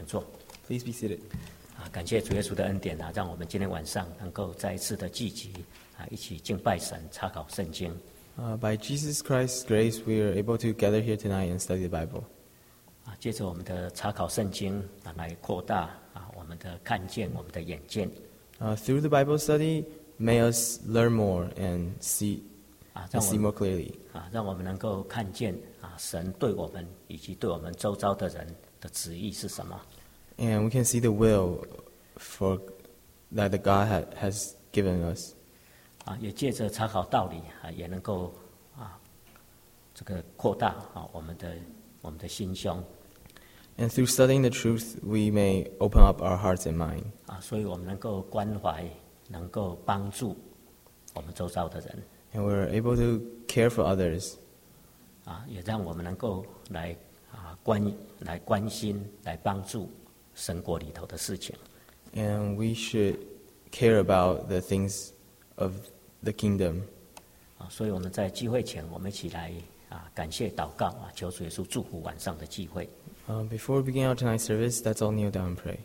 坐。 Please be seated. 感谢主耶稣的恩典让我们今天晚上能够再一次的聚集一起敬拜神、查考圣经。 By Jesus Christ's grace, we are able to gather here tonight and study the Bible. 借着我们的查考聖經來擴大我們的看見、我們的眼見。 Through the Bible study, may us learn more and see more clearly. 讓我們能夠看見神對我們以及對我們周遭的人的旨意是什麼。 And we can see the will that the God has given us. 也借着查考道理也能夠這個擴大我們的心胸。 And through studying the truth, we may open up our hearts and mind. 所以我們能夠關懷、能夠幫助我們周遭的人。 And we're able to care for others. 也讓我們能夠來關心、來幫助神國裡頭的事情。 And we should care about the things of the kingdom. 所以我們在聚會前，我們一起來感謝禱告求主耶穌祝福晚上的聚會。 Before we begin our tonight's service, let's all kneel down and pray.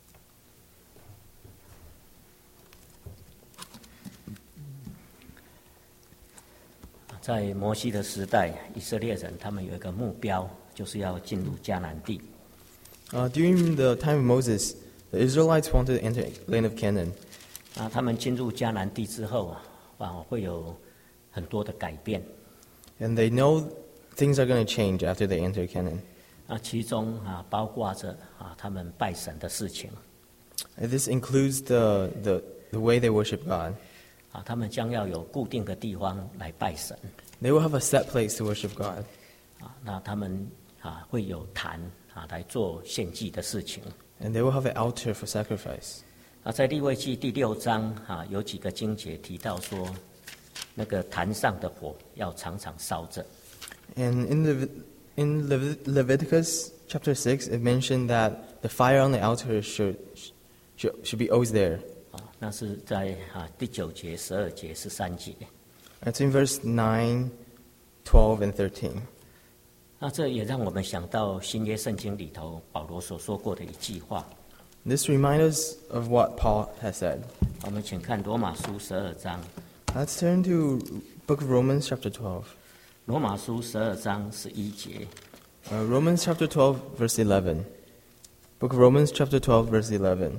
在摩西的時代，以色列人他們有一個目標，就是要進入迦南地。 During the time of Moses, the Israelites wanted to enter the land of Canaan. 他們進入迦南地之後會有很多的改變。 And they know things are going to change after they enter Canaan. 其中包括着他們拜神的事情。 And this includes the way they worship God. 他們將要有固定的地方來拜神。 They will have a set place to worship God. 那他們會有壇來做獻祭的事情。 And they will have an altar for sacrifice. 在利未記第6章有幾個經節提到說，那個壇上的火要常常燒着。 And in Leviticus chapter 6, it mentioned that the fire on the altar should be always there. 那是在第9節、12節、13節。 It's in verse 9, 12, and 13. 那這也讓我們想到新約聖經裡頭保羅所說過的一句話。 This reminds us of what Paul has said. 我們請看羅馬書12章。 Let's turn to Book of Romans chapter 12. 羅馬書12章11節。 Romans chapter 12, verse 11. Book of Romans chapter 12, verse 11.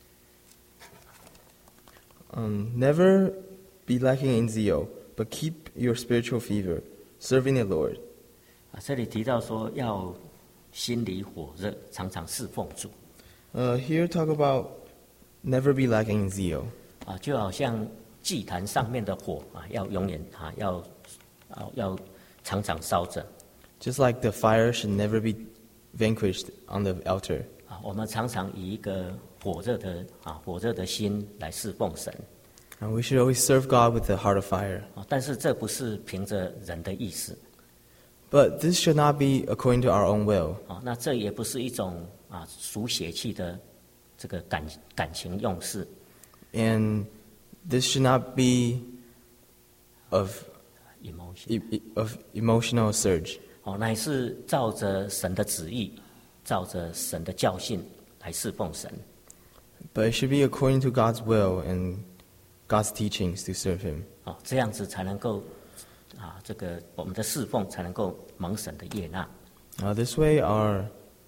Never be lacking in zeal, but keep your spiritual fervor, serving the Lord. 這裡提到說要心裡火熱，常常侍奉主。 Here talk about never be lacking in zeal. 就好像祭壇上面的火要永遠要常常燒着。 Just like the fire should never be vanquished on the altar. 我們常常以一個火熱的心來侍奉神。 And we should always serve God with a heart of fire. 但是這不是憑着人的意思。 But this should not be according to our own will. 那這也不是一種屬血氣的這個感情用事。 And this should not be of emotional surge. 乃是照着神的旨意，照着神的教訓來侍奉神。 But it should be according to God's will and God's teachings to serve Him. 這樣子才能夠這個我們的侍奉才能夠蒙神的悅納。 This way, our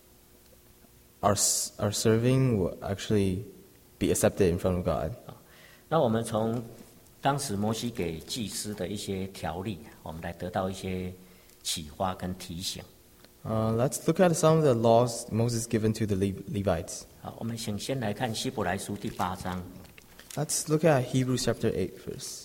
serving will actually be accepted in front of God. 那我們從當時摩西給祭司的一些條例，我們來得到一些啟發跟提醒。 Let's look at some of the laws Moses given to the Levites. 我們先來看希伯來書第8章。 Let's look at Hebrews chapter 8 first.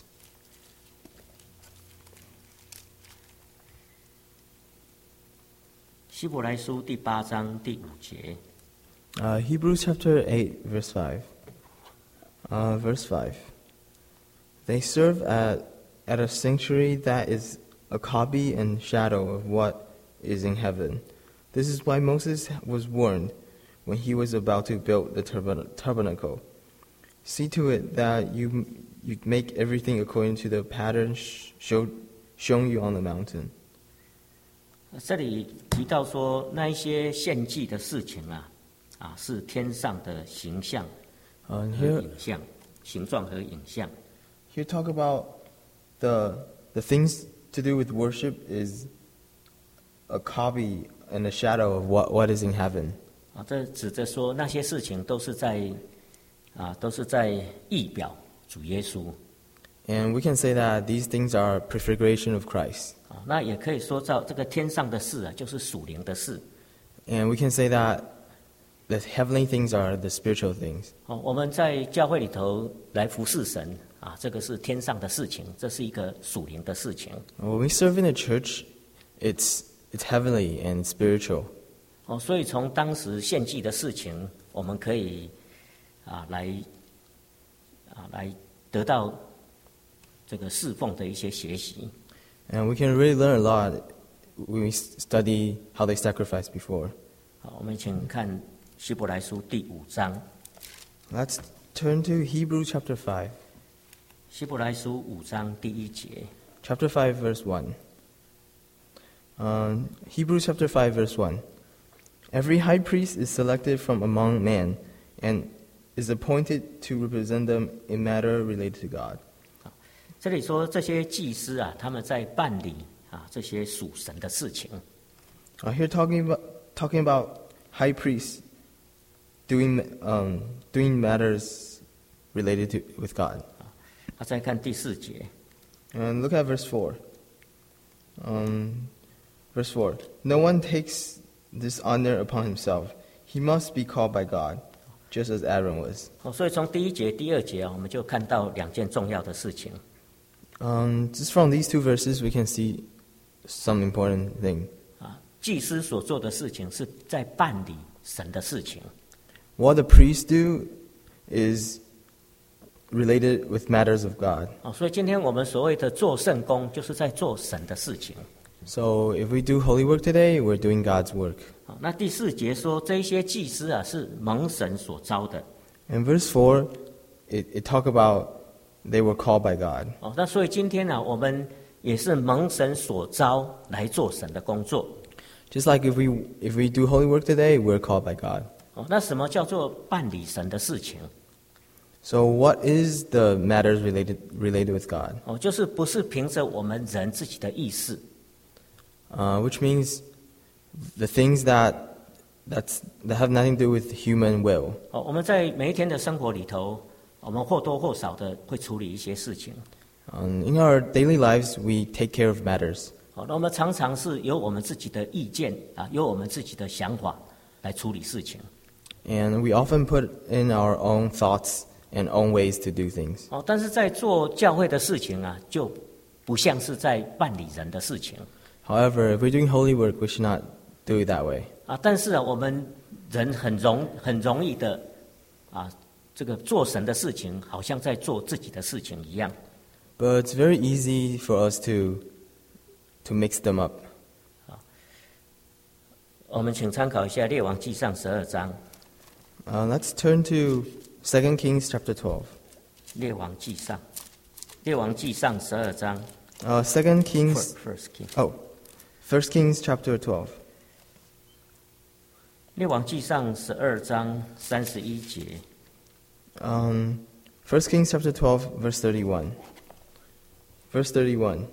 希伯來書第8章第5節。 Hebrews chapter 8 verse 5. Verse 5. They serve at a sanctuary that is a copy and shadow of what is in heaven. This is why Moses was warned when he was about to build the tabernacle. See to it that you make everything according to the pattern shown you on the mountain. 这里提到说那一些献祭的事情是天上的形象 And 和 here, 影像，形状和影像。 here talk about the things to do with worship is a copy and a shadow of what is in heaven. 这指着说那些事情都是在预表主耶稣。 And we can say that these things are prefiguration of Christ. 那也可以说到这个天上的事就是属灵的事。 And we can say that the heavenly things are the spiritual things. 我们在教会里头来服侍神这个是天上的事情，这是一个属灵的事情。 When we serve in the church, it's heavenly and spiritual. 所以从当时献祭的事情，我们可以来得到这个侍奉的一些学习。 And we can really learn a lot when we study how they sacrificed before. 我们请看希伯来书第5章。 Let's turn to Hebrews chapter 5. 希伯来书5章第1节。 Chapter 5, verse 1. Hebrews chapter 5, verse 1. Every high priest is selected from among men and is appointed to represent them in matter related to God. 这里说这些祭司他们在办理这些属神的事情。 Here talking about high priests doing matters related with God. 再看第4节。 And look at verse 4. Verse 4. No one takes this honor upon himself. He must be called by God, just as Aaron was. 所以从第1节、第2节我们就看到2件重要的事情。 Just from these two verses, we can see some important thing. 祭司所做的事情是在办理神的事情。 What the priests do is related with matters of God. 所以今天我们所谓的做圣工，就是在做神的事情。 So if we do holy work today, we're doing God's work. 那第4节说，这些祭司是蒙神所召的。 And verse 4, it talk about they were called by God. 那所以今天我们也是蒙神所召来做神的工作。 Just like if we do holy work today, we're called by God. 那什么叫做办理神的事情？ So what is the matters related with God? 就是不是凭着我们人自己的意识， Which means the things that have nothing to do with human will. 我们在每一天的生活里头，我们或多或少的会处理一些事情。 In our daily lives, we take care of matters. 那我们常常是有我们自己的意见有我们自己的想法来处理事情。 And we often put in our own thoughts and own ways to do things. 但是在做教会的事情就不像是在办理人的事情。 However, if we're doing holy work, we should not do it that way. 但是我们人很容易的这个做神的事情，好像在做自己的事情一样。 But it's very easy for us to mix them up. 我们请参考一下《列王纪上》12章。 Let's turn to 2 Kings chapter 12. 列王纪上12章。 2 Kings. First King。 1 Kings chapter 12. 列王纪上12章31节。 1 Kings chapter 12, verse 31. Verse 31.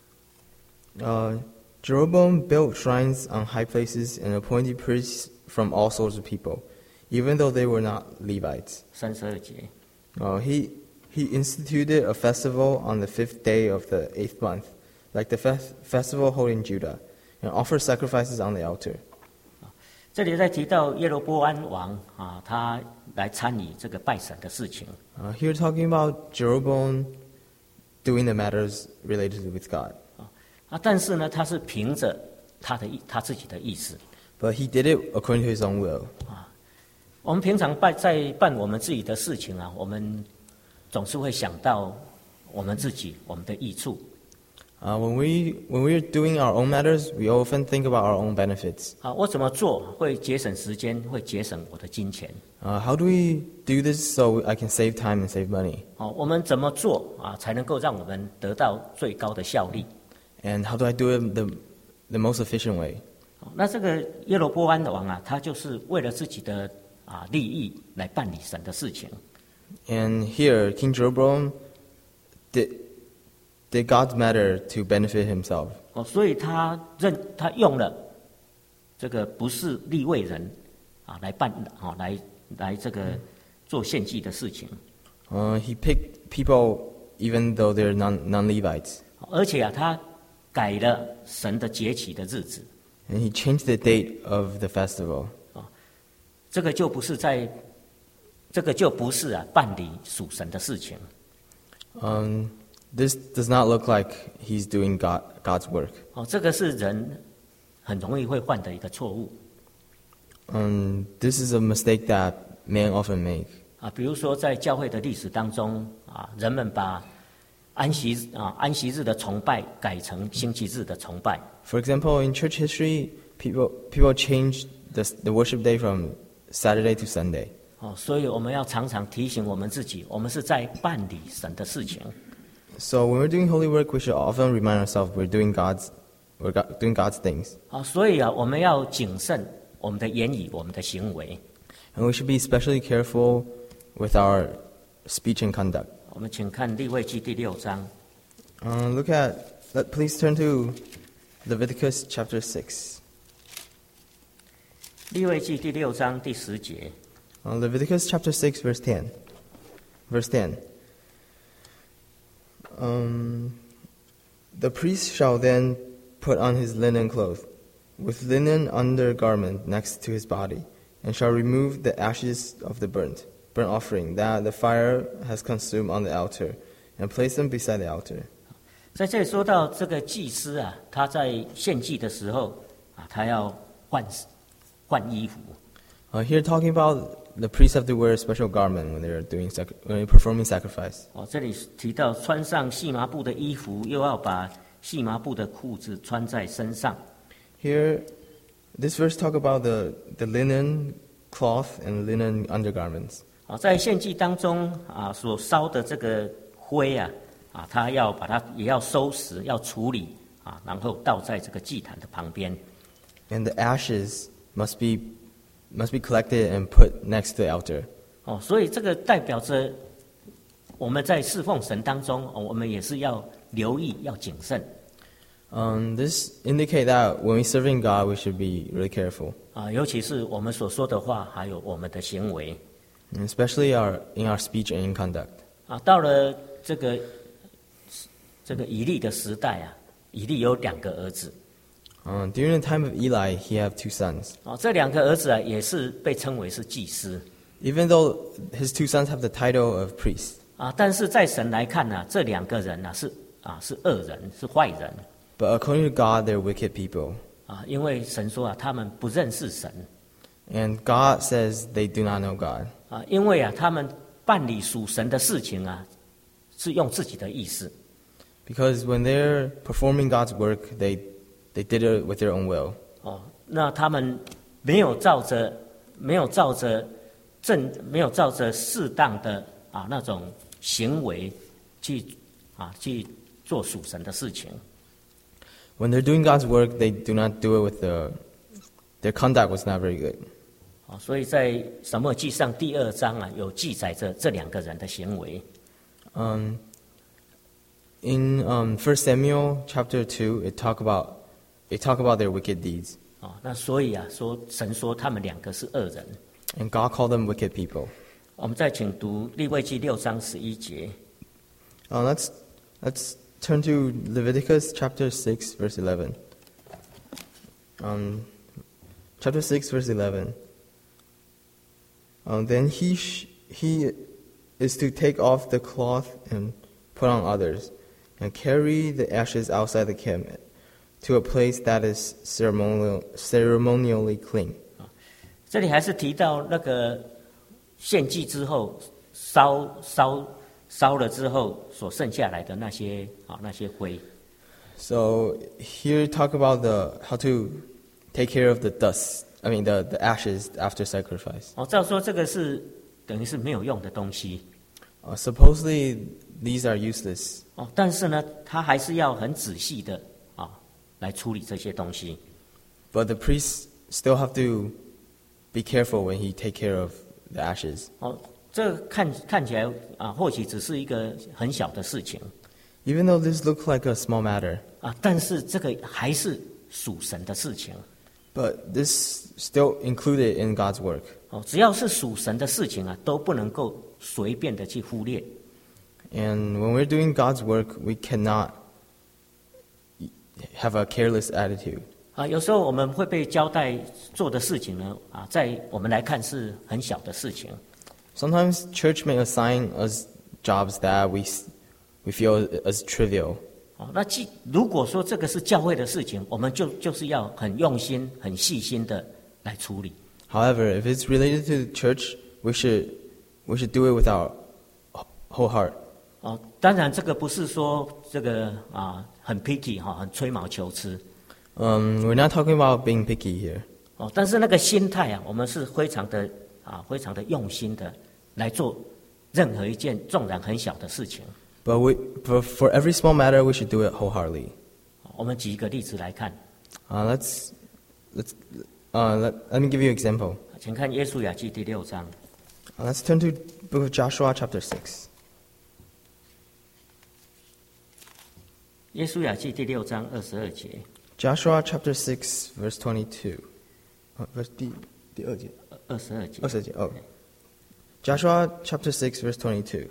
Jeroboam built shrines on high places and appointed priests from all sorts of people, even though they were not Levites. 32节。 He instituted a festival on the 5th day of the 8th month, like the festival held in Judah, and offered sacrifices on the altar. 这里在提到耶罗波安王他来参与这个拜神的事情。 Here talking about Jeroboam doing the matters related with God. 但是呢，他是凭着他自己的意思。 But he did it according to his own will. 我们平常在办我们自己的事情我们总是会想到我们自己我们的益处。 When we're doing our own matters, we often think about our own benefits. 我怎么做会节省时间，会节省我的金钱？ How do we do this so I can save time and save money? 我们怎么做才能够让我们得到最高的效力？ And how do I do it the most efficient way? 那这个耶罗波安的王他就是为了自己的利益来办理神的事情。 And here, King Jeroboam did God's matter to benefit himself. 所以他用了这个不是利未人来来这个做献祭的事情。 He picked people even though they're non-Levites. 而且他改了神的节期的日子。 And he changed the date of the festival. 这个就不是办理属神的事情。 This does not look like he's doing God's work. 这个是人很容易会犯的一个错误。 This is a mistake that men often make. 比如说在教会的历史当中人们把安息日的崇拜改成星期日的崇拜。 For example, in church history, people changed the worship day from Saturday to Sunday. 所以我们要常常提醒我们自己，我们是在办理神的事情。 So when we're doing holy work, we should often remind ourselves we're doing God's things. 所以我们要谨慎我们的言语，我们的行为。 And we should be especially careful with our speech and conduct. 我们请看利未记第6章。 Please turn to Leviticus chapter 6. 利未记第6章第10节。 Leviticus chapter 6, verse 10. Verse 10. The priest shall then put on his linen cloth, with linen undergarment next to his body, and shall remove the ashes of the burnt offering that the fire has consumed on the altar, and place them beside the altar. 在这里说到这个祭司他在献祭的时候他要换衣服。 Here talking about the priests have to wear a special garment when they're performing sacrifice. 这里提到穿上细麻布的衣服，又要把细麻布的裤子穿在身上。 Here, this verse talk about the linen cloth and linen undergarments. 在献祭当中所烧的这个灰他要把它也要收拾，要处理然后倒在这个祭坛的旁边。 And the ashes must be collected and put next to the altar. 所以这个代表着我们在侍奉神当中，我们也是要留意，要谨慎。 This indicate that when we serving God, we should be really careful. 尤其是我们所说的话，还有我们的行为。 And especially in our speech and in conduct. 到了这个以利的时代以利有2个儿子。 During the time of Eli, he had 2 sons. 这2个儿子也是被称为是祭司。 Even though his 2 sons have the title of priest. 但是在神来看这2个人是恶人，是坏人。 But according to God, they're wicked people. 因为神说他们不认识神。 And God says they do not know God. 因为他们办理属神的事情是用自己的意思。 Because when they're performing God's work, they did it with their own will. 那他们没有照着适当的那种行为去做属神的事情。 When they're doing God's work, they do not do it with their conduct was not very good. 所以在撒母耳记上第2章有记载着这2个人的行为。 In 1 Samuel chapter 2, it talk about their wicked deeds. 那所以神说他们2个是恶人。 And God called them wicked people. 我们再请读利未记6章11节。 Let's turn to Leviticus chapter 6, verse 11. Chapter 6, verse 11. Then he is to take off the cloth and put on others, and carry the ashes outside the camp to a place that is ceremonially clean. 这里还是提到那个献祭之后烧了之后所剩下来的那些灰。 So here talk about how to take care of the dust. I mean the ashes after sacrifice. 照说这个是等于是没有用的东西。 Supposedly these are useless. 但是呢，他还是要很仔细的来处理这些东西。 But the priests still have to be careful when he take care of the ashes. 这看起来或许只是一个很小的事情 Even though this looks like a small matter, 但是这个还是属神的事情 but this still included in God's work. 只要是属神的事情都不能够随便的去忽略 And when we're doing God's work, we cannot have a careless attitude. 有时候我们会被交代做的事情呢在我们来看是很小的事情 Sometimes church may assign us jobs that we feel as trivial. 那如果说这个是教会的事情，我们就是要很用心、很细心的来处理。 However, if it's related to the church, we should do it with our whole heart. 当然这个不是说这个很 picky 很吹毛求疵。 We're not talking about being picky here. 但是那个心态我们是非常的用心的来做任何一件纵然很小的事情。 But for every small matter, we should do it wholeheartedly. 我们举一个例子来看。 Let me give you an example. 请看约书亚记第6章。 Let's turn to book of Joshua, chapter 6. 约书亚记第6章22节。 Joshua chapter 6, verse 22. Verse 第二节。 22节。 22节。Oh. Joshua chapter 6, verse 22.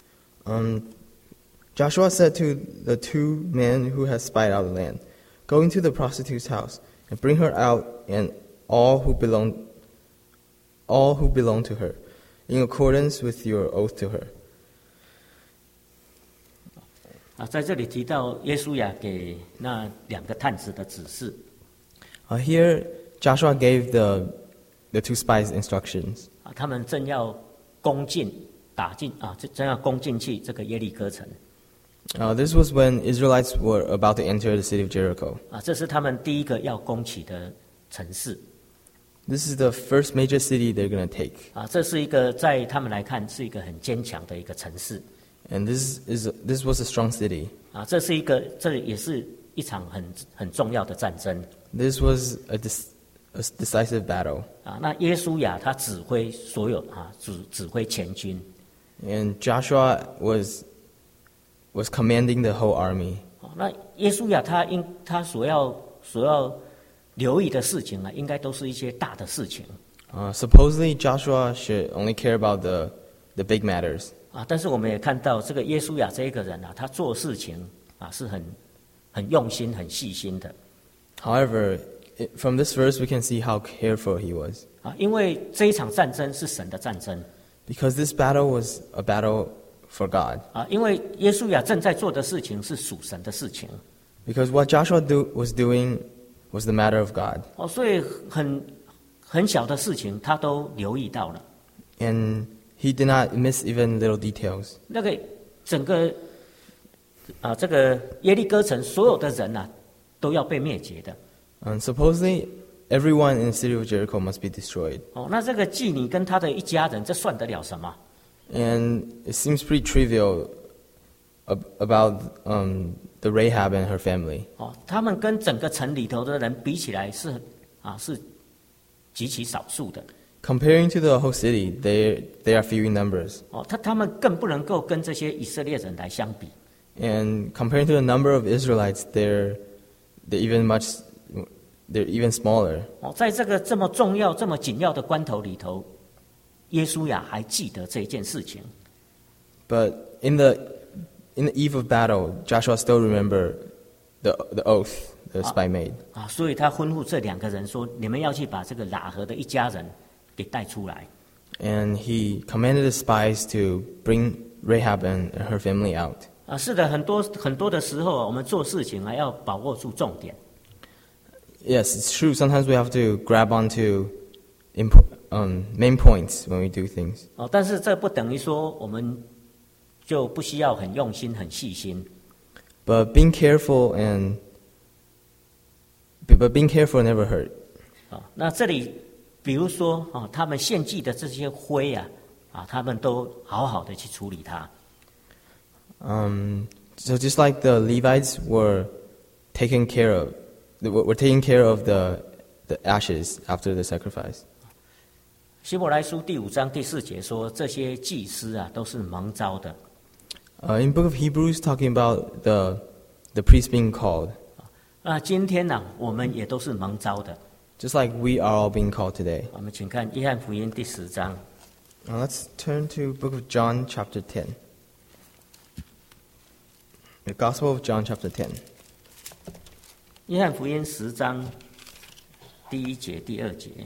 Joshua said to the two men who had spied out the land, "Go into the prostitute's house and bring her out and all who belong to her, in accordance with your oath to her." 在这里提到约书亚给那2个探子的指示。 Here, Joshua gave the two spies instructions. 他们正要正要攻进去这个耶利哥城。 This was when Israelites were about to enter the city of Jericho. 这是他们第一个要攻取的城市。 This is the first major city they're going to take. 这是一个在他们来看是一个很坚强的一个城市。 And this was a strong city. 这也是一场很重要的战争。 This was a decisive battle. 那约书亚他指挥所有指挥全军。 And Joshua was commanding the whole army. 那约书亚他所要留意的事情应该都是一些大的事情。 Supposedly Joshua should only care about the big matters. 但是我们也看到这个约书亚这一个人他做事情是很用心、很细心的。 However, from this verse we can see how careful he was. 因为这一场战争是神的战争。 Because this battle was a battle for God. 因为约书亚正在做的事情是属神的事情。 Because what Joshua was doing was the matter of God. 所以很小的事情他都留意到了。 And he did not miss even little details. 那个整个这个耶利哥城所有的人都要被灭绝的。 And supposedly everyone in the city of Jericho must be destroyed. 那这个妓女跟她的一家人，这算得了什么？ And it seems pretty trivial about the Rahab and her family. 他们跟整个城里头的人比起来是极其少数的。 Comparing to the whole city, they are few in numbers. 他们更不能够跟这些以色列人来相比。 And comparing to the number of Israelites, they're even smaller. 在这个这么重要、这么紧要的关头里头，约书亚还记得这件事情。 But in the eve of battle, Joshua still remembered the oath the spy made. 所以他吩咐这2个人说：“你们要去把这个喇合的一家人给带出来。” And he commanded the spies to bring Rahab and her family out. 是的，很多的时候，我们做事情要把握住重点。 Yes, it's true. Sometimes we have to grab onto main points when we do things. 但是这不等于说我们就不需要很用心、很细心。 But being careful never hurt. 那这里，比如说他们献祭的这些灰他们都好好的去处理它。 So just like the Levites were taking care of the ashes after the sacrifice. 希伯来书第5章第4节说，这些祭司啊都是蒙召的。 In Book of Hebrews, talking about the priest being called. 那今天呢、我们也都是蒙召的。 Just like we are all being called today. 我们请看约翰福音第10章。 Let's turn to Book of John, chapter 10. The Gospel of John, chapter 10. 约翰福音10章第1节、第2节。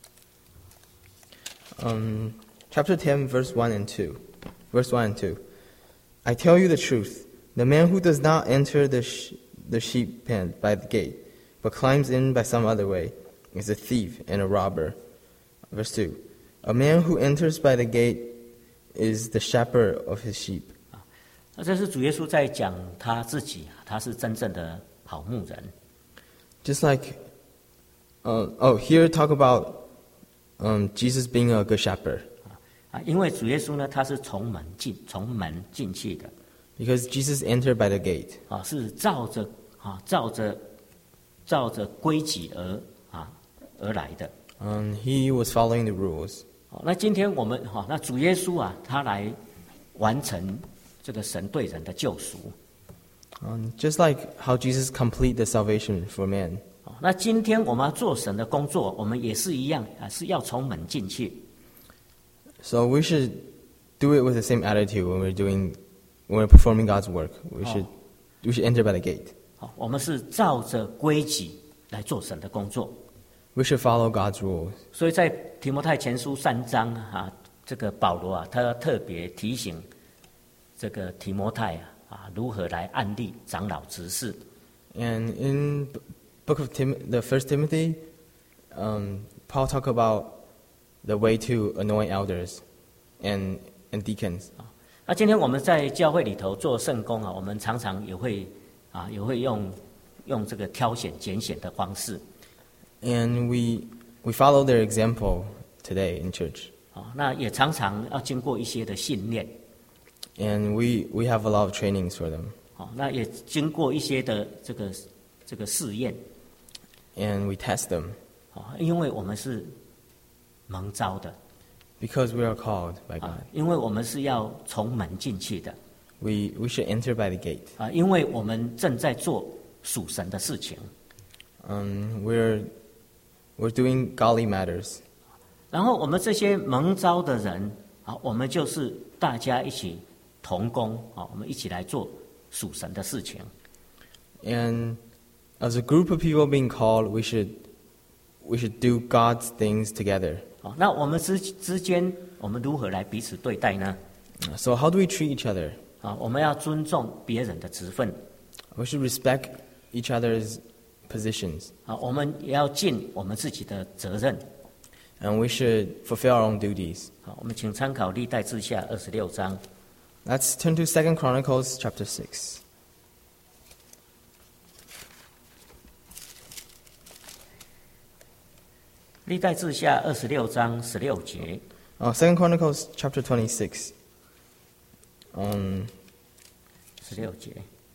Chapter 10, verse 1 and 2. Verse 1 and 2. I tell you the truth. The man who does not enter the sheep pen by the gate, but climbs in by some other way, is a thief and a robber. Verse 2. A man who enters by the gate is the shepherd of his sheep. 那这是主耶稣在讲他自己，他是真正的好牧人。 Just like, here talk about Jesus being a good shepherd. 因为主耶稣呢，他是从门进去的。 Because Jesus entered by the gate. 是照着规矩而来的。 He was following the rules. 那今天我们那主耶稣啊，他来完成这个神对人的救赎。 Just like how Jesus complete the salvation for man. 那今天我们要做神的工作，我们也是一样是要从门进去。 So we should do it with the same attitude when we're performing God's work. We should enter by the gate. 我们是照着规矩来做神的工作。 We should follow God's rules. 所以在提摩太前书3章这个保羅他特別提醒這個提摩太如何來按立長老執事。 And in book of the First Timothy, Paul talk about the way to anoint elders and deacons. 那今天我们在教會裡頭做聖工我們常常也會用這個挑選揀選的方式。 And we follow their example today in church. 那也常常要經過一些的訓練。 And we have a lot of trainings for them. 那也經過一些的這個試驗。 And we test them. 因為我們是蒙召的。 Because we are called by God. 因為我們是要從門進去的。 We should enter by the gate. 因為我們正在做屬神的事情。 We're doing godly matters. 然後我們這些蒙召的人我們就是大家一起同工我們一起來做屬神的事情。 And as a group of people being called, we should do God's things together. 那我們之間我們如何來彼此對待呢？ So how do we treat each other? 我們要尊重別人的職分。 We should respect each other's positions. 我們也要盡我們自己的責任。 And we should fulfill our own duties. 我們請參考歷代志下26章。 Let's turn to 2 Chronicles chapter 6. 歷代志下26章16節。 2 Chronicles chapter 26. 16節。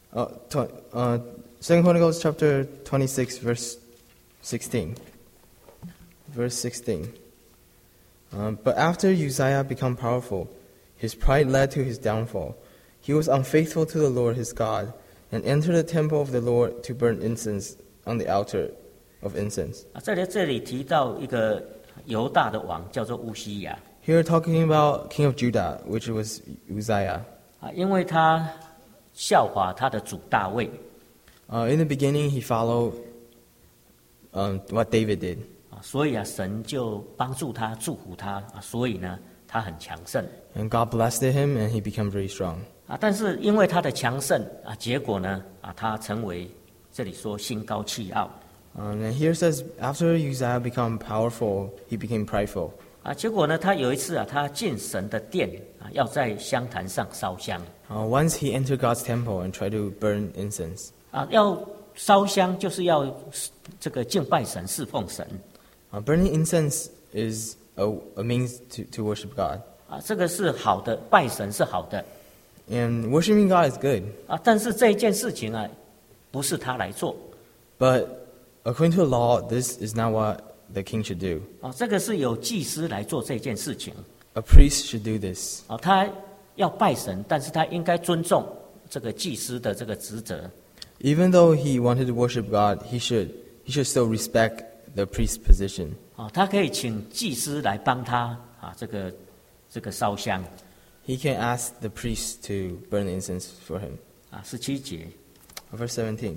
2 Chronicles chapter 26, verse 16. Verse 16. But after Uzziah became powerful, his pride led to his downfall. He was unfaithful to the Lord his God, and entered the temple of the Lord to burn incense on the altar of incense. 这里提到一个犹大的王叫做乌西雅。 Here talking about King of Judah, which was Uzziah. 因为他效法他的主大卫。 In the beginning, he followed what David did. 所以神就帮助他，祝福他所以呢，他很强盛。 And God blessed him, and he became very strong. 但是因为他的强盛结果呢他成为这里说心高气傲。 And here it says, after Uzziah became powerful, he became prideful. 结果呢，他有一次他进神的殿要在香坛上烧香。 Once he entered God's temple and tried to burn incense. 要烧香就是要这个敬拜神、侍奉神。 Burning incense is a means to worship God. 这个是好的，拜神是好的。 And worshiping God is good. 但是这一件事情不是他来做。 But according to the law, this is not what the king should do. 这个是由祭司来做这件事情。 A priest should do this. 他要拜神，但是他应该尊重这个祭司的这个职责。 Even though he wanted to worship God, he should still respect the priest's position. 他可以请祭司来帮他这个烧香。 He can ask the priest to burn incense for him. 17节 Verse 17.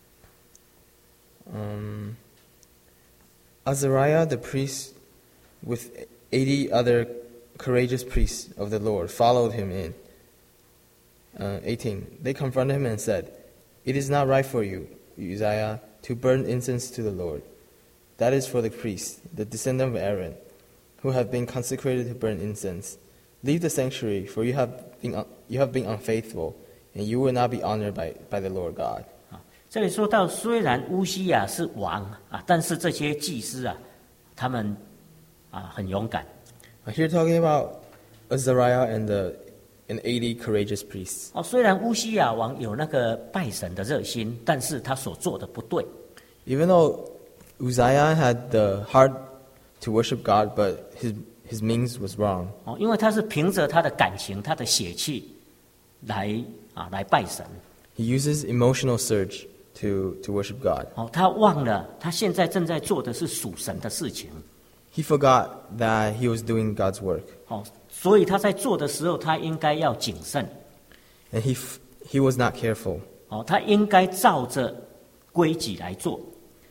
Azariah the priest with 80 other courageous priests of the Lord followed him in. 18. They confronted him and said, "It is not right for you, Uzziah, to burn incense to the Lord. That is for the priests, the descendant of Aaron, who have been consecrated to burn incense. Leave the sanctuary, for you have been unfaithful, and you will not be honored by the Lord God." 这里说到，虽然乌西雅是王但是这些祭司他们很勇敢。 Here talking about Azariah and 80 courageous priests. 虽然乌西雅王有那个拜神的热心，但是他所做的不对。 Even though Uzziah had the heart to worship God, but his means was wrong. 因为他是凭着他的感情、他的血气来拜神。 He uses emotional surge to worship God. 他忘了他现在正在做的是属神的事情。 He forgot that he was doing God's work. 所以他在做的时候，他应该要谨慎。 And he was not careful. 他应该照着规矩来做。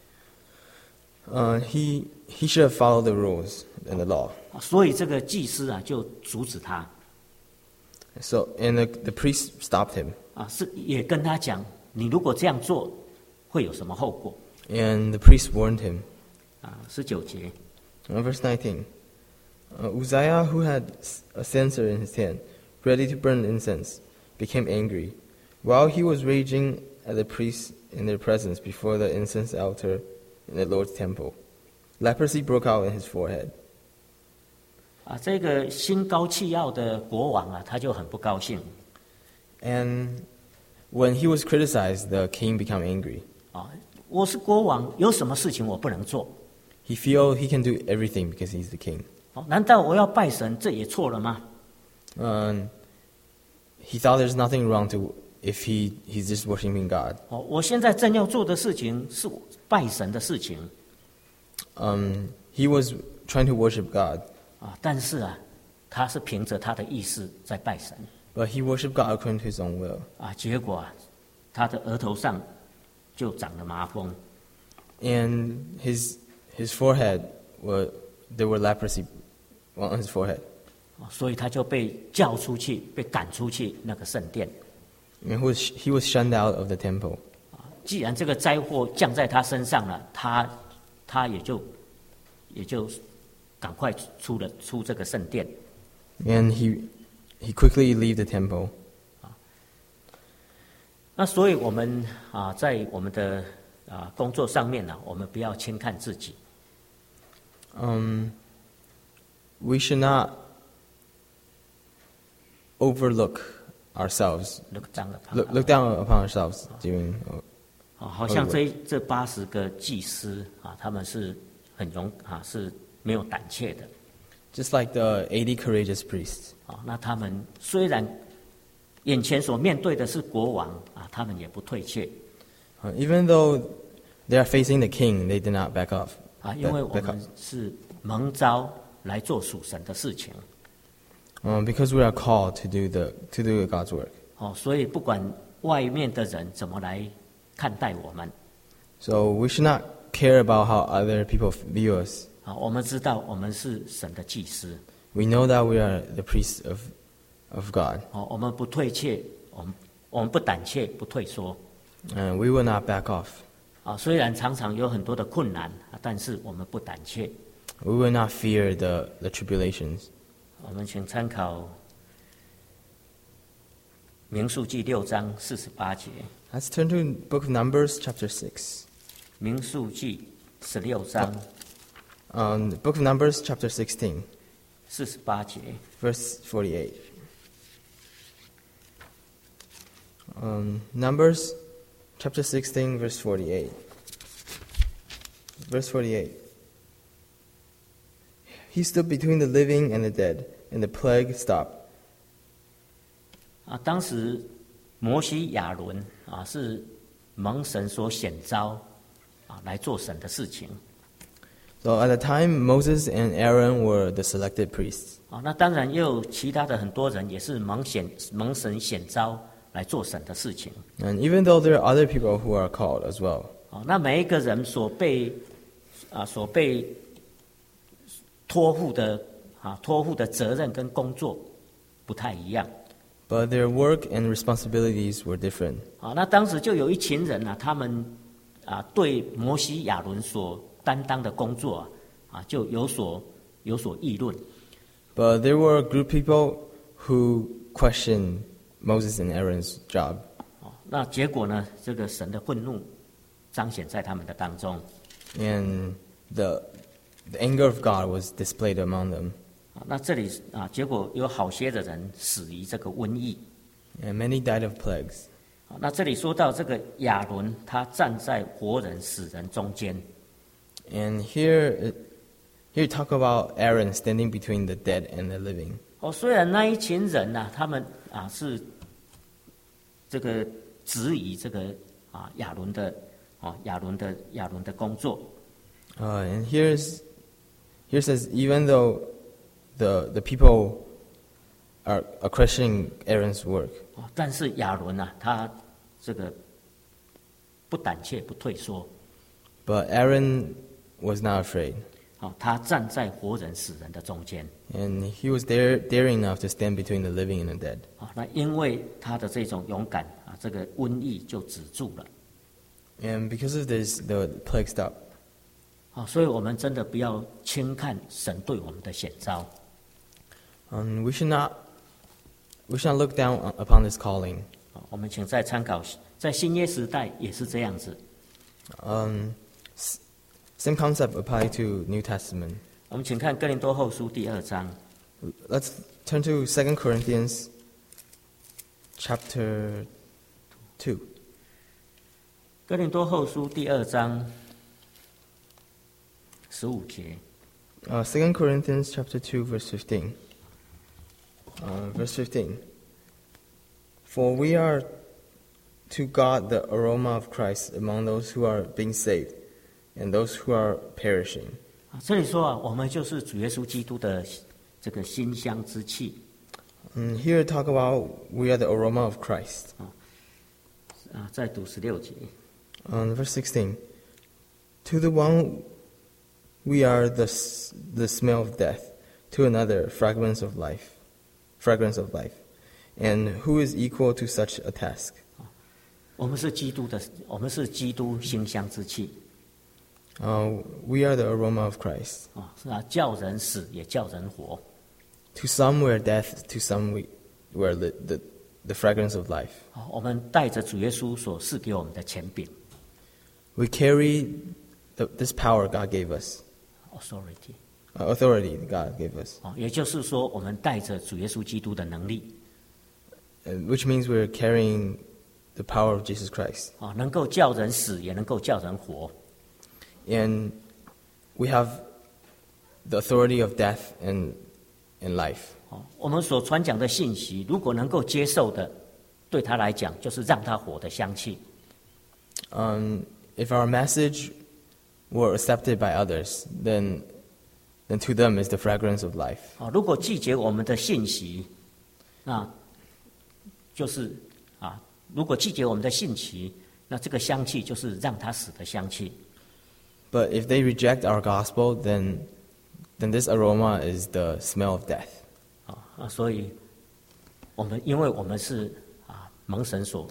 He should have followed the rules and the law. 所以这个祭司就阻止他。 And the priest stopped him. 是也跟他讲，你如果这样做，会有什么后果？ And the priest warned him. 19节。 Verse 19. Uzziah, who had a censer in his hand, ready to burn incense, became angry. While he was raging at the priests in their presence before the incense altar in the Lord's temple, leprosy broke out in his forehead. 这个心高气傲的国王他就很不高兴。 And when he was criticized, the king became angry. 我是国王，有什么事情我不能做？ He feel he can do everything because he's the king. 难道我要拜神，这也错了吗？ He thought there's nothing wrong to if he's just worshiping God. 我现在正要做的事情是拜神的事情。 He was trying to worship God. 但是他是凭着他的意识在拜神。 But he worshiped God according to his own will. 结果他的额头上就长了麻风。 And his forehead there were leprosy on his forehead. 所以他就被叫出去，被赶出去那个圣殿。 And he was shunned out of the temple. 既然这个灾祸降在他身上了，他也就赶快出这个圣殿。 And he quickly leave the temple. 那所以我们在我们的工作上面我们不要轻看自己。 We should not overlook ourselves. Look down upon ourselves doing. 好像这80个祭司他们是很是没有胆怯的。 Just like the 80 courageous priests. 那他们虽然眼前所面对的是国王他们也不退却。 Even though they are facing the king, they did not back off. 因为我们是蒙召来做属神的事情。 Because we are called to do God's work. 所以不管外面的人怎么来看待我们。 So we should not care about how other people view us. 我们知道我们是神的祭司。 We know that we are the priests of God. 我们不退却，我们不胆怯，不退缩。 And we will not back off. 虽然常常有很多的困难，但是我们不胆怯。 We will not fear the tribulations. 我们请参考民数记6章48节。 Let's turn to Book of Numbers, chapter 6. 民数记16章。 Book of Numbers, chapter 16. 48节。 Verse 48. Numbers, chapter 16, verse 48. Verse 48. He stood between the living and the dead, and the plague stopped. 当时摩西亚伦是蒙神所选召来做神的事情。 So at the time, Moses and Aaron were the selected priests. 那当然也有其他的很多人也是蒙神选召来做神的事情。 And even though there are other people who are called as well. 那每一个人所被托付的责任跟工作不太一样。 But their work and responsibilities were different. 那当时就有一群人他们对摩西亚伦所担当的工作就有所议论。 But there were a group of people who questioned Moses and Aaron's job. 那结果呢？这个神的愤怒彰显在他们的当中。 And the anger of God was displayed among them. 那这里结果有好些的人死于这个瘟疫。 And many died of plagues. 那这里说到这个亚伦，他站在活人死人中间。 And here talk about Aaron standing between the dead and the living. 虽然那一群人他们是这个质疑这个亚伦的工作。 And here says even though the people are questioning Aaron's work. 但是亚伦他这个不胆怯不退缩。 But Aaron was not afraid. 他站在活人死人的中间。 And he was daring enough to stand between the living and the dead. 那因为他的这种勇敢这个瘟疫就止住了。 And because of this, the plague stopped. 所以我们真的不要轻看神对我们的选召。 We should not look down upon this calling. 我们请再参考，在新约时代也是这样子。 Same concept applied to New Testament. 我们请看哥林多后书第2章。 Let's turn to 2 Corinthians chapter 2. 哥林多后书第2章15节。 2 Corinthians chapter 2 verse 15. Verse 15. For we are to God the aroma of Christ among those who are being saved and those who are perishing. 这里说我们就是主耶稣基督的这个馨香之气。 Here talk about we are the aroma of Christ. 再读16节。 Verse 16. To the one we are the smell of death, to another fragrance of life. And who is equal to such a task? 我们是基督馨香之气。 We are the aroma of Christ. 是叫人死也叫人活。 To some we're death, to some we're the fragrance of life. 我们带着主耶稣所赐给我们的权柄。 We carry this power God gave us. Authority God gave us. 也就是说，我们带着主耶稣基督的能力。 Which means we're carrying the power of Jesus Christ. 能够叫人死，也能够叫人活。 And we have the authority of death and life. 我们所传讲的信息，如果能够接受的，对他来讲就是让他活的香气。 If our message were accepted by others, then to them is the fragrance of life. 如果拒绝我们的信息，那就是如果拒绝我们的信息，那这个香气就是让他死的香气。 But if they reject our gospel, then this aroma is the smell of death. 所以因为我们是蒙神所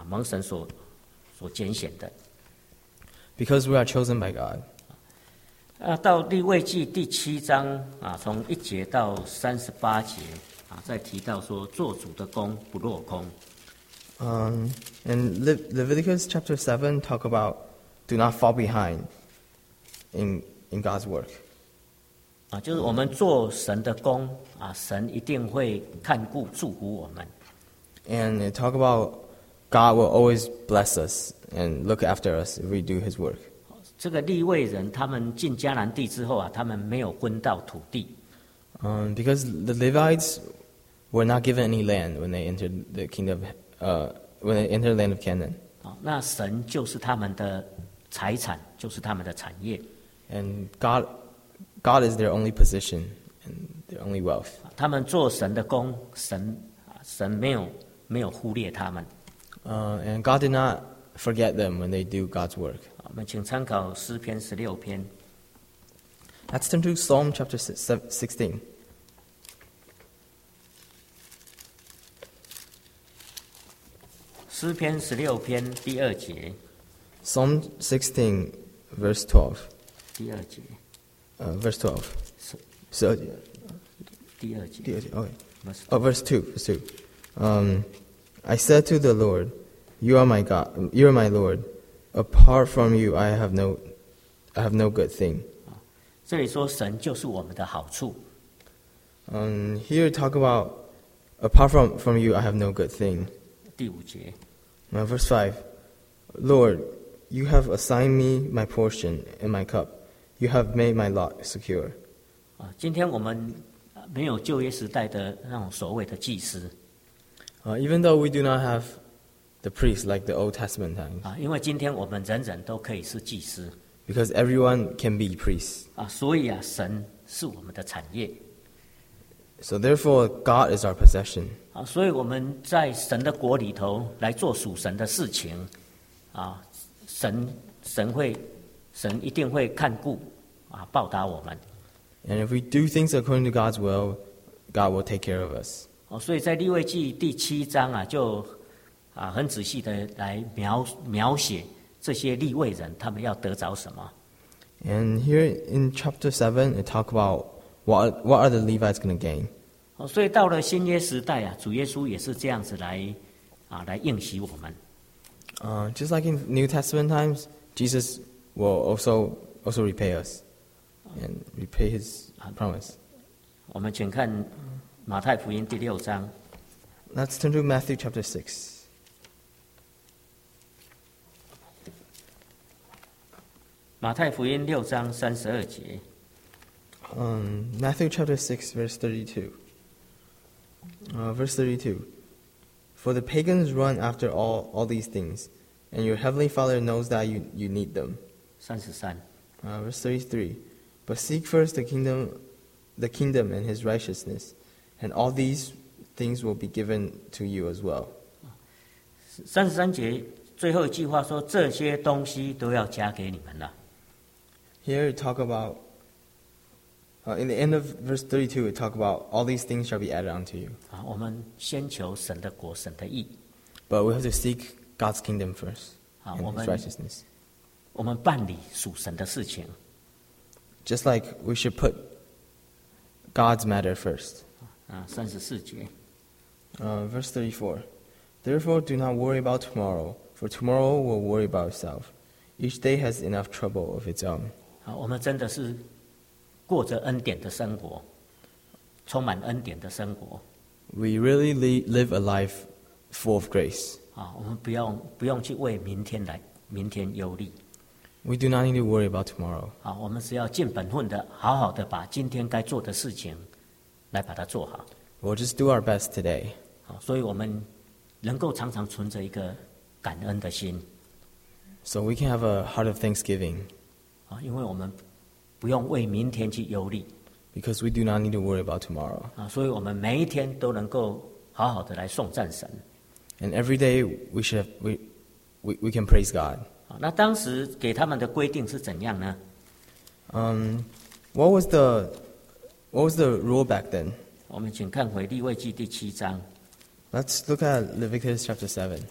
拣选的。 Because we are chosen by God. 到利未记第7章从1节到38节再提到说，做主的工不落空。 And Leviticus chapter 7 talk about do not fall behind in God's work. 就是我们做神的工神一定会看顾祝福我们。 And they talk about God will always bless us and look after us if we do His work. 这个利未人他们进迦南地之后啊，他们没有分到土地。 Because the Levites were not given any land when they entered the kingdom, when they entered the land of Canaan. 那神就是他们的财产，就是他们的产业。 And God is their only position and their only wealth. 他们做神的工，神没有忽略他们。 And God did not forget them when they do God's work. 我们请参考诗篇16篇。 Let's turn to Psalm chapter 16. 诗篇16篇第2节。 Psalm 16, verse 12. 第2节。 Verse 12. So, 第2节。 okay. Verse 2. Verse 2. I said to the Lord, "You are my God. You are my Lord. Apart from you, I have no good thing." 这里说神就是我们的好处。 Here talk about apart from you, I have no good thing. 第5节。 Verse 5. Lord, you have assigned me my portion and my cup. You have made my lot secure. 今天我们没有旧约时代的那种所谓的祭司。 Even though we do not have the priests like the Old Testament times. 因为今天我们人人都可以是祭司。 Because everyone can be priests. 所以神是我们的产业。 So therefore, God is our possession. 所以我们在神的国里头来做属神的事情，神一定会看顾，报答我们。 And if we do things according to God's will, God will take care of us. 所以在利未记第7章就很仔细的来描写这些利未人他们要得着什么。 And here in chapter 7, it talk about what are the Levites going to gain. 所以到了新约时代主耶稣也是这样子来应许我们。 Just like in New Testament times, Jesus will also repay us and repay His promise. 我们请看马太福音第6章。 Let's turn to Matthew chapter 6. 马太福音6章32节。 Matthew chapter 6, verse 32. Verse 32. For the pagans run after all these things, and your heavenly Father knows that you need them. 33. Verse 33. But seek first the kingdom and His righteousness, and all these things will be given to you as well. 33节最后一句话说：“这些东西都要加给你们了。” Here it talk about, in the end of verse 32, it talk about all these things shall be added unto you. 我们先求神的国，神的义。 But we have to seek God's kingdom first and 我们 His righteousness. 我们办理属神的事情。 Just like we should put God's matter first. 34节。 Verse 34. Therefore do not worry about tomorrow, for tomorrow will worry about itself. Each day has enough trouble of its own. 我们真的是过着恩典的生活，充满恩典的生活。 We really live a life full of grace. 我们不用去为明天忧虑。 We do not need to worry about tomorrow. 我们只要尽本分的，好好的把今天该做的事情来把它做好。 We'll just do our best today. 所以我们能够常常存着一个感恩的心。 So we can have a heart of thanksgiving. 因为我们不用为明天去忧虑。 Because we do not need to worry about tomorrow. 所以我们每一天都能够好好的来颂赞神。 And every day we can praise God. 那当时给他们的规定是怎样呢？ What was the rule back then? 我们请看回利未记第7章。 Let's look at Leviticus chapter 7.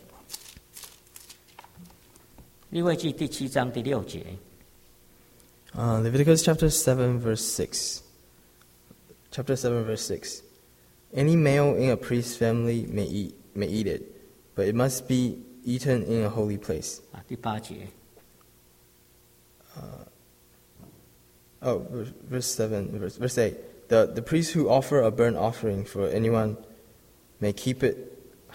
利未记第7章第6节。 Leviticus chapter 7 verse 6. Chapter 7 verse 6. Any male in a priest's family may eat it, but it must be eaten in a holy place. 第8节。 Verse 7, verse 8. The priest who offer a burnt offering for anyone may keep its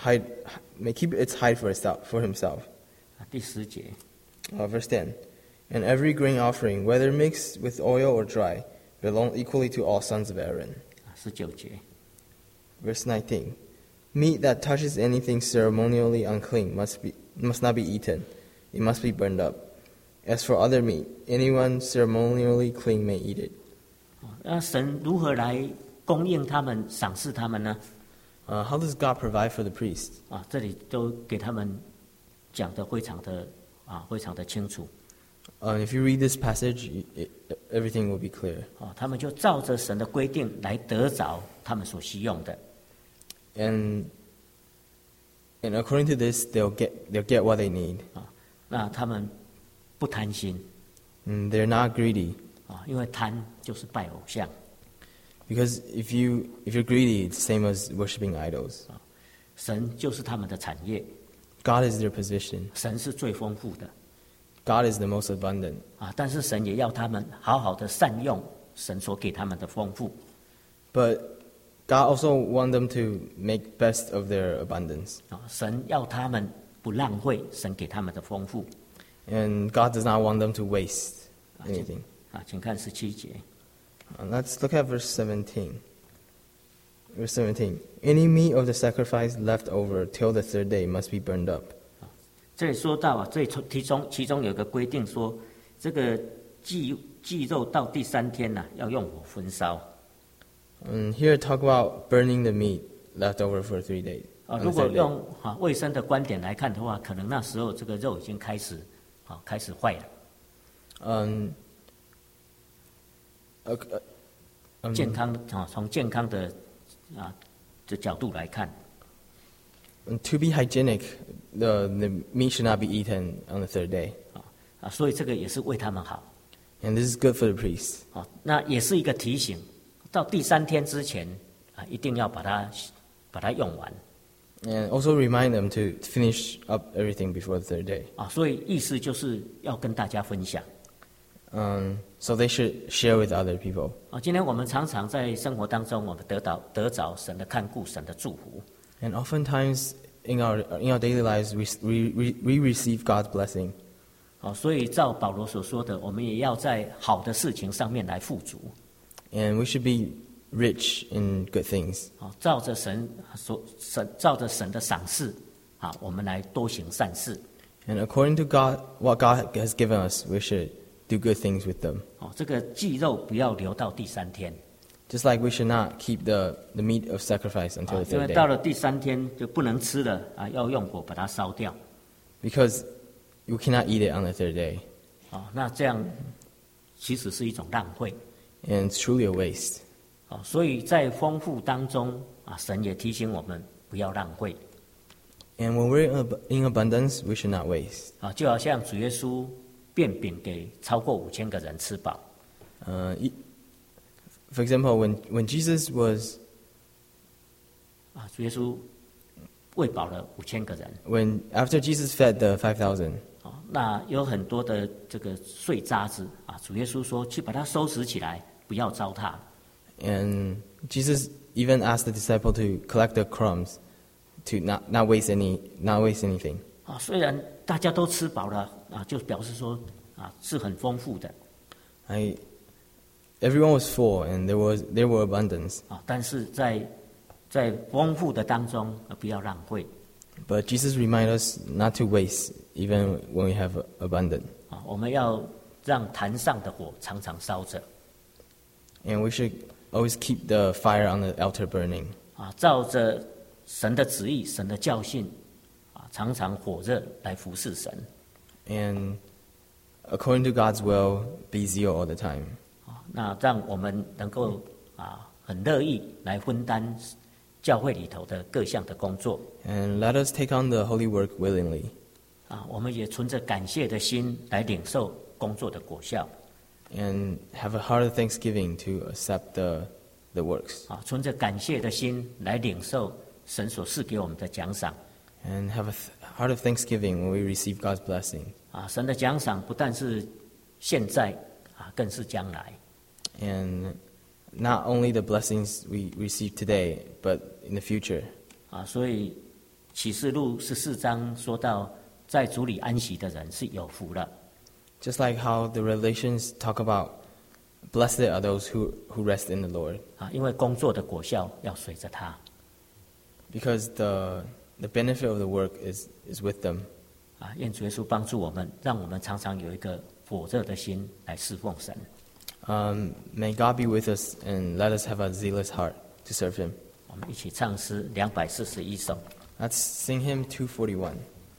hide for himself. 第10节。 Verse 10. And every grain offering, whether mixed with oil or dry, belonged equally to all sons of Aaron. 19节， Verse 19. Meat that touches anything ceremonially unclean must not be eaten. It must be burned up. As for other meat, anyone ceremonially clean may eat it. 那神如何来供应他们、赏赐他们呢？ How does God provide for the priests? 这里都给他们讲得非常的清楚。 If you read this passage, everything will be clear. 他们就照着神的规定来得着他们所需用的。 And according to this, they'll get what they need. 那他们不贪心 They're not greedy. 因为贪就是拜偶像。 Because if you're greedy, it's the same as worshiping idols. 神就是他们的产业， God is their position. 神是最丰富的 God is the most abundant. 但是神也要他们好好的善用神所给他们的丰富。 But God also wants them to make best of their abundance. 神要他们不浪费神给他们的丰富。 And God does not want them to waste anything. 请看17节。 Let's look at verse 17. Verse 17. Any meat of the sacrifice left over till the third day must be burned up. 这里说到这里其中有一个规定说，这个祭肉到第3天要用火焚烧。 And here talk about burning the meat left over for 3 days. 如果用卫生的观点来看的话，可能那时候这个肉已经开始坏了。健康从健康的角度来看。 To be hygienic, the meat should not be eaten on the third day. 所以这个也是为他们好。 And this is good for the priests. 那也是一个提醒，到第3天之前一定要把它用完。 And also remind them to finish up everything before the third day. 所以意思就是要跟大家分享。 So they should share with other people. 今天我们常常在生活当中，我们得着神的看顾，神的祝福。 And oftentimes in our daily lives, we receive God's blessing. 所以照保罗所说的，我们也要在好的事情上面来富足。 And we should be rich in good things. 照着神的赏赐，我们来多行善事。 And according to God, what God has given us, we should do good things with them. 这个祭肉不要留到第3天。 Just like we should not keep the meat of sacrifice until the 因为 third 到 day. 了第3天就不能吃了要用火把它烧掉。 Because you cannot eat it on the third day. 那这样其实是一种浪费。 And it's truly a waste. 所以在丰富当中神也提醒我们不要浪费。 And when we're in abundance, we should not waste. 就好像主耶稣变饼给超过5000个人吃饱。 For example, when Jesus was 主耶稣喂饱了5000个人。 after Jesus fed the 5,000. 那有很多的这个碎渣子主耶稣说去把它收拾起来，不要糟蹋。 And Jesus even asked the disciple to collect the crumbs, to not waste anything. 虽然大家都吃饱了就表示说是很丰富的。 Everyone was full, and there were abundance. 但是在丰富的当中不要浪费。 But Jesus reminded us not to waste, even when we have abundance. 我们要让坛上的火常常烧着。 And we should always keep the fire on the altar burning. 照着神的旨意、神的教训常常火热来服侍神。 And according to God's will, be zeal all the time. 那让我们能够很乐意来分担教会里头的各项的工作。 And let us take on the holy work willingly. 我们也存着感谢的心来领受工作的果效。 And have a heart of thanksgiving to accept the works. 存着感谢的心来领受神所赐给我们的奖赏。 And have a heart of thanksgiving when we receive God's blessing. 神的奖赏不但是现在更是将来。 And not only the blessings we receive today, but in the future. 所以启示录14章说到，在主里安息的人是有福了。 Just like how the Revelations talk about, blessed are those who rest in the Lord. 因为工作的果效要随着他。 Because the benefit of the work is with them. 愿主耶稣帮助我们，让我们常常有一个火热的心来侍奉神。 May God be with us and let us have a zealous heart to serve Him. 我们一起唱诗241首。 Let's sing hymn 241.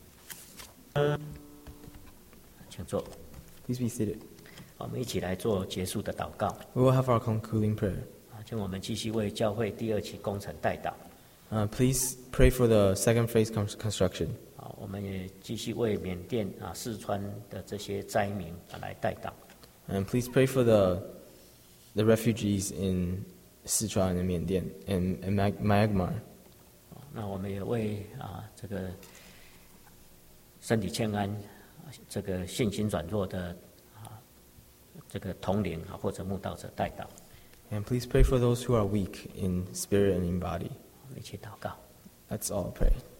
请坐。 Please be seated. 我们一起来做结束的祷告。 We will have our concluding prayer. 请我们继续为教会第2期工程代祷。 Please pray for the second phase construction. 我们也继续为缅甸四川的这些灾民来代祷。 And please pray for the refugees in Sichuan and Miandian and Myanmar. 那我们也为这个身体欠安、这个信心软弱的这个同龄或者慕道者代祷。 And please pray for those who are weak in spirit and in body. 我们一起祷告。 Let's all pray.